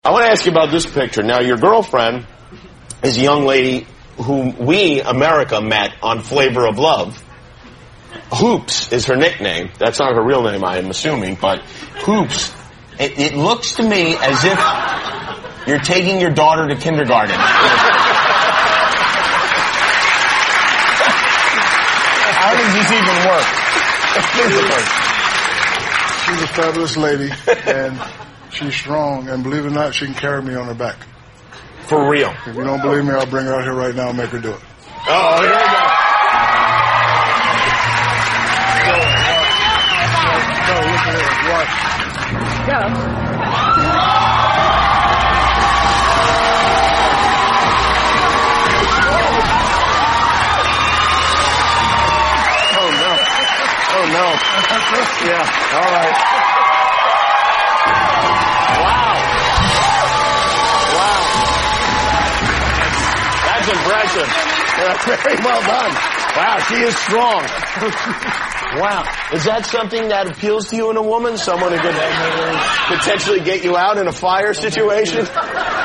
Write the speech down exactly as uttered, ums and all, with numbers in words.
I want to ask you about this picture. Now, your girlfriend is a young lady whom we, America, met on Flavor of Love. Hoops is her nickname. That's not her real name, I am assuming, but Hoops. It, it looks to me as if you're taking your daughter to kindergarten. How does this even work? She's a fabulous lady, and she's strong, and believe it or not, she can carry me on her back. For real? If you don't believe me, I'll bring her out here right now and make her do it. Oh, here we go. No, look at her. Watch. Go. Oh, no. Oh, no. Yeah, all right. Wow. Wow. That's impressive. Yeah, very well done. Wow, she is strong. Wow. Is that something that appeals to you in a woman? Someone who could potentially get you out in a fire situation?